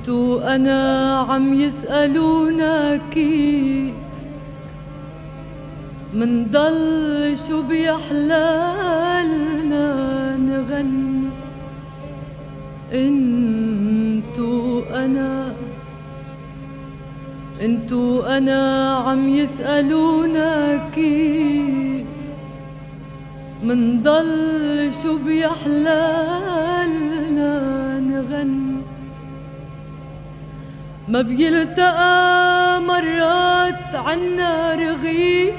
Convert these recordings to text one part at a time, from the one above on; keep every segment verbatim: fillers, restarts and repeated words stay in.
انتو انا عم يسألونا كيف منضل شو بيحلالنا نغني. انتو انا انتو انا عم يسألونا كيف منضل شو بيحلالنا نغني. ما بيلتقى مرات عنا رغيف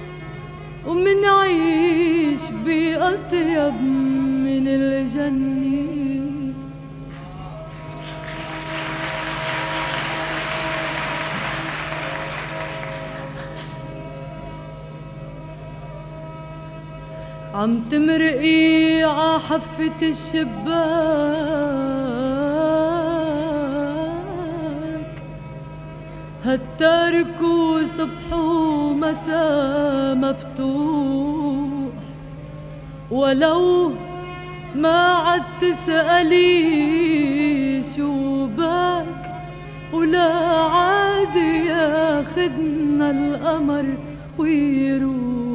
ومنعيش بأطيب من الجنة. عم تمرقي ع حفة الشباك هالتارك وصبح ومساء مفتوح، ولو ما عد تسألي شو باك ولا عاد ياخدنا القمر ويروح.